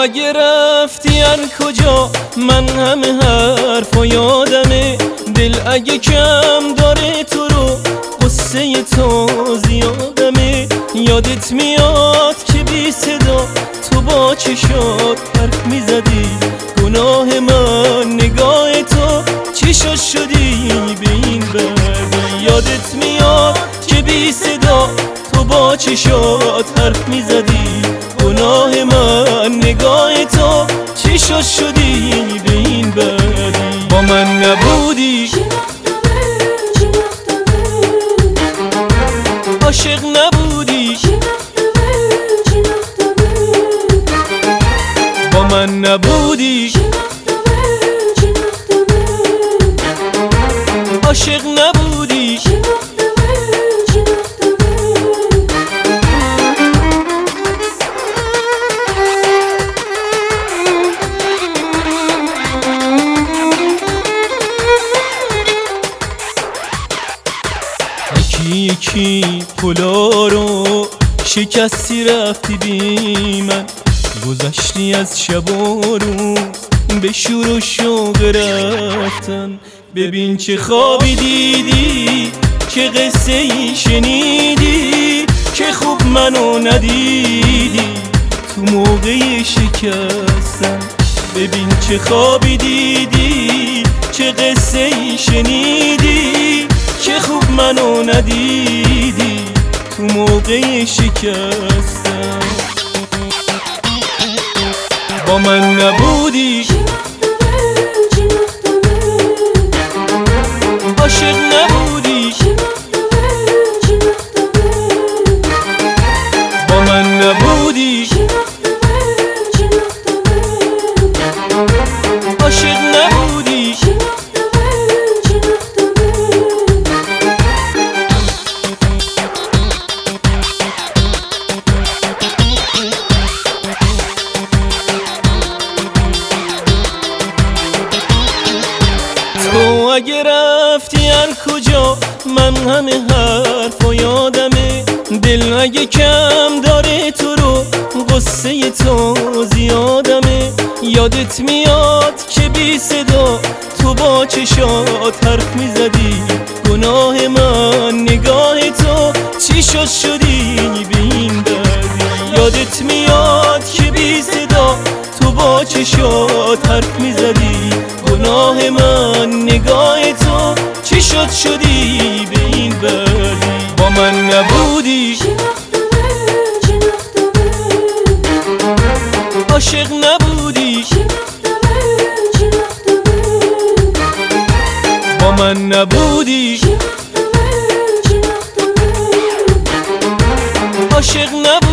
اگه رفتی هر کجا من همه حرفا یادمه. دل اگه کم داره تو رو قصه تو زیادمه. یادت میاد که بی صدا تو با چشات حرف میزدی. گناه من نگاه تو چی شدی به این بردی. یادت میاد که بی صدا تو با چشات حرف میزدی. گناه من نگاه تو چی شدی به این بردی. با من نبودی عاشق نبودی. با من نبودی عاشق نبودی. یکی یکی پلا رو شکستی رفتی بی من. گذشتی از شب و روز به شور و شوق رفتن. ببین چه خوابی دیدی، چه قصه ای شنیدی که خوب منو ندیدی تو موقع شکستن. ببین چه خوابی دیدی، چه قصه ای شنیدی که خوب منو ندیدی تو موقع شکستن. با من نبودی عاشق نبودی. با من نبودی عاشق نبودی. تو اگه رفتی هر کجا من همه حرفا یادمه. دل اگه کم داره تو رو قصه تو زیادمه. یادت میاد که بی صدا تو با چشات حرف میزدی. گناه من نگاه تو چی شدی به این دردی. یادت میاد که بی صدا تو با چشات حرف میزدی. گناه من نگاه تو چی شدی به این بردی. با من نبودی عاشق نبودی. با من نبودی عاشق نبودی.